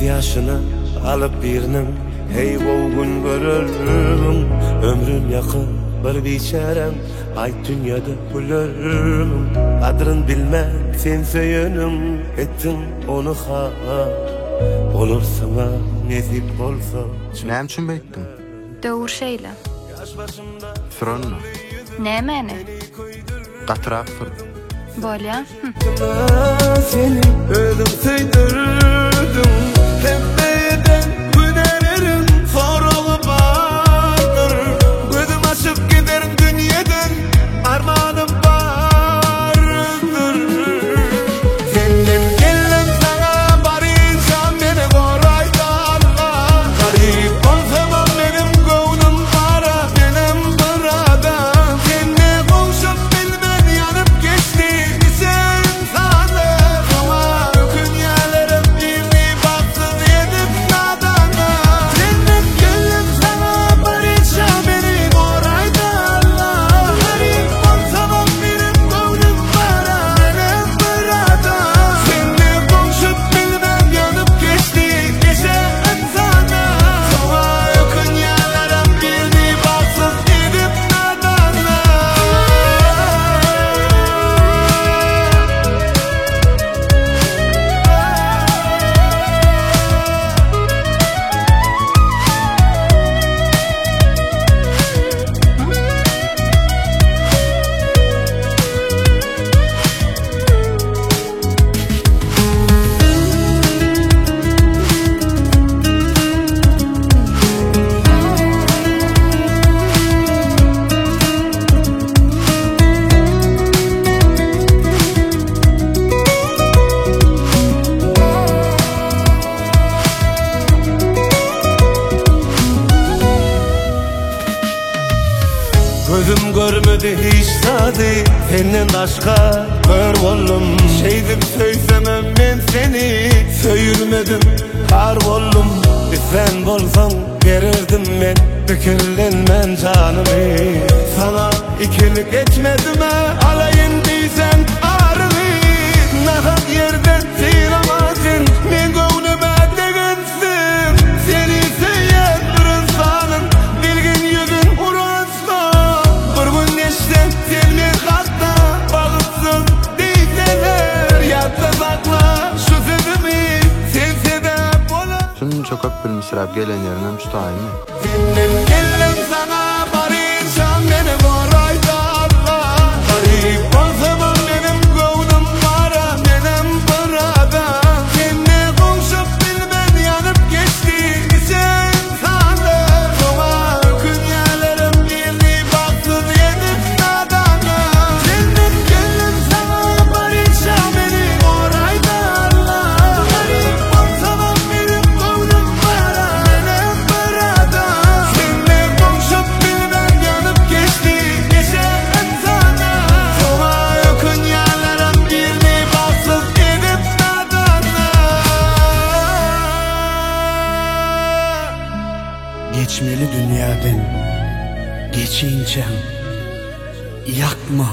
yaşını alıp birinin hey o gün görürüm. Ömrüm yakın bir biçarem ay dünyada gülerim. Adrın bilmek sen söyünüm ettin onu ha. Olur sana nezip olsa. Näme üçin beýtdim? Döwür şeýle. Fırınma. Nämäni? Gatyrak fır. Bolýa? Seni özüm söydürdüm. Tembeyden günerim soruğu vardır. Gözüm açıp giderim dünyadan armağanım vardır. Senden gelen sana barışan beni korayda Allah. Garip olsam benim gönlüm para benim burada. Seninle konuşup bilmen yanıp geçti sen sana. Ama dünyalarım birini baksız edip nadana. Senden gelen sana barışan beni korayda Allah. Garip olsam benim gönlüm para benim burada. Seninle konuşup bilmem yanıp geçti sen sana. Ama dünyalarım birini baksız edip nadana. Gözüm görmedi hiç tadı senden başka kör oldum. Şeydim söysemem ben seni söylemedim kar oldum. Bir sen bolsan verirdim ben tükürlenmem canımı. Sana ikilik etmedim ha alayın diysen ağrını. Nahat yerden sıyıramazsın men gönlüme degensin. Seni söyleyen bir insanın bilgin yüzün uğraşma. Bir gün neşten selmi hatta bağıtsız değilseler. Yadda sakla şu sözümü sen sebep olan. Şunun çok öp bilmişirab gelen yerinden tutayım. Senden gelen sana barışan beni korayda Allah. Garip olsam benim gönlüm para benim burada. Seninle konuşup bilmen yanıp geçti sen sana. Ama dünyalarım birini baksız edip nadana. Senden gelen sana barışan beni korayda Allah. Garip olsam benim gönlüm para benim burada. Seninle konuşup bilmen yanıp geçti sen sana. Ama dünyalarım birini baksız edip nadana. Geçmeli dünyadan geçince yakma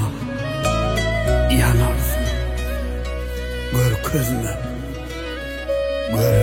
yanarsın. Gör közüme, gör